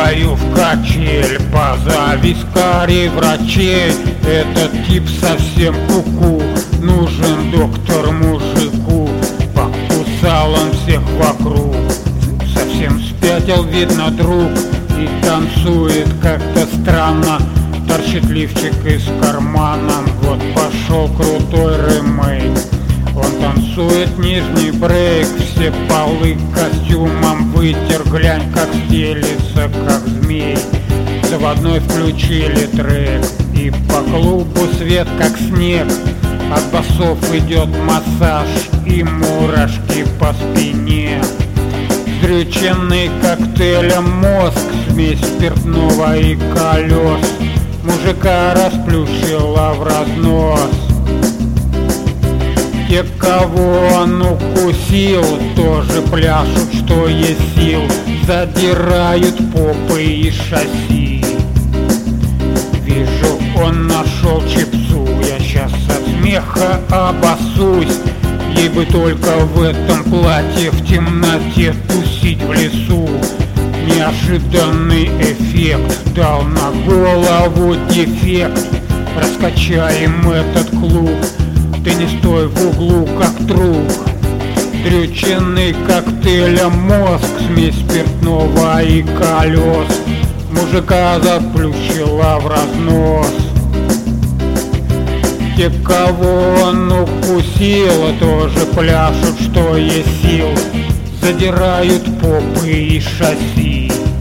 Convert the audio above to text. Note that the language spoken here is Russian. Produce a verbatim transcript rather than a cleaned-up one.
Кидаю в качель, позови скорей врачей. Этот тип совсем куку, нужен доктор мужику. Покусал он всех вокруг, совсем спятил, видно, друг. И танцует как-то странно, торчит лифчик из кармана. Вот пошел крутой ремейк, он танцует нижний брейк. Все полы костюмом вытер, глянь, как стелится, как змей. Заводной включили трек, и по клубу свет, как снег. От басов идет массаж и мурашки по спине. Дрюченный коктейлем мозг, смесь спиртного и колес. Мужика расплющила в разнос. Те, кого он укусил, тоже пляшут, что есть сил. Задирают попы и шасси. Вижу, он нашел чипсу, я сейчас от смеха обоссусь. Ей бы только в этом платье в темноте тусить в лесу. Неожиданный эффект дал на голову дефект. Раскачаем этот клуб, ты не стой в углу, как труп. Дрюченный коктейлем мозг, смесь спиртного и колес. Мужика заплющила в разнос. Те, кого он укусил, тоже пляшут, что есть сил. Задирают попы и шасси.